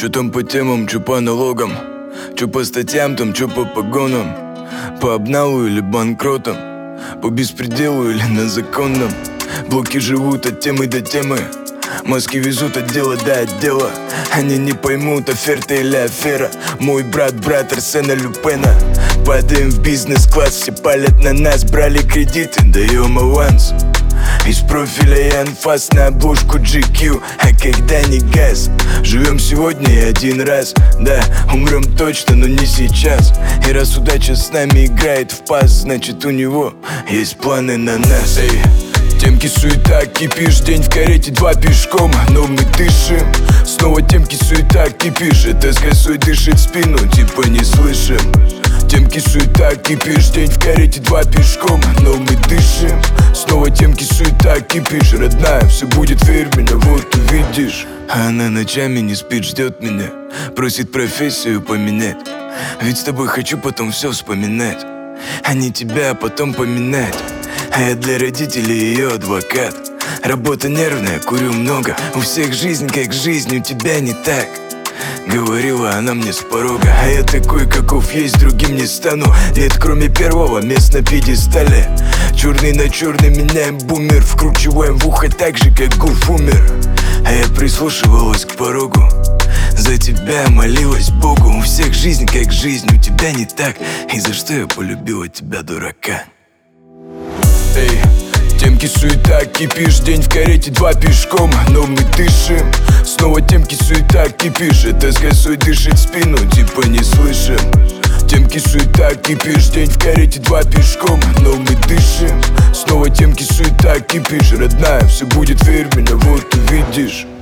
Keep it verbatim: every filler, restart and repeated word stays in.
Чё там по темам, чё по налогам, чё по статьям там, чё по погонам, по обналу или банкротам, по беспределу или на законном. Блоки живут от темы до темы, мозги везут от дела до отдела. Они не поймут, оферта или афера. Мой брат, брат Арсена Люпена. Падаем в бизнес-класс, все палят на нас. Брали кредиты, даем аванс. Из профиля и анфас на обложку джи кью. А когда не газ, живем сегодня и один раз. Да, умрем точно, но не сейчас. И раз удача с нами играет в пас, значит у него есть планы на нас. Эй, темки, суета, кипиш, день в карете, два пешком, но мы дышим. Снова темки, суета, кипиш, это с косой дышит спину, типа не слышим. Темки, суета, кипиш, день в карете, два пешком, но мы дышим. Снова темки, суета, кипиш, родная, все будет, верь в меня, вот увидишь. А она ночами не спит, ждет меня, просит профессию поменять. Ведь с тобой хочу потом все вспоминать, а не тебя, а потом поминать. А я для родителей ее адвокат. Работа нервная, курю много. У всех жизнь как жизнь, у тебя не так. Говорила она мне с порога. А я такой, каков есть, другим не стану. Нет, кроме первого, мест на пьедестале. Черный на черный меняем бумер, вкручиваем в ухо так же, как Гуф умер. А я прислушивалась к порогу, за тебя молилась Богу. У всех жизнь как жизнь, у тебя не так. И за что я полюбила тебя, дурака? Эй, темки, суета, кипиш, день в карете, два пешком, но мы дышим. Снова темки, суета, кипиш, это с косой дышит спину, типа не слышим. Темки, суета, кипиш, день в карете, два пешком, но мы дышим. Снова темки, суета, кипиш, родная, все будет, верь в меня, вот увидишь.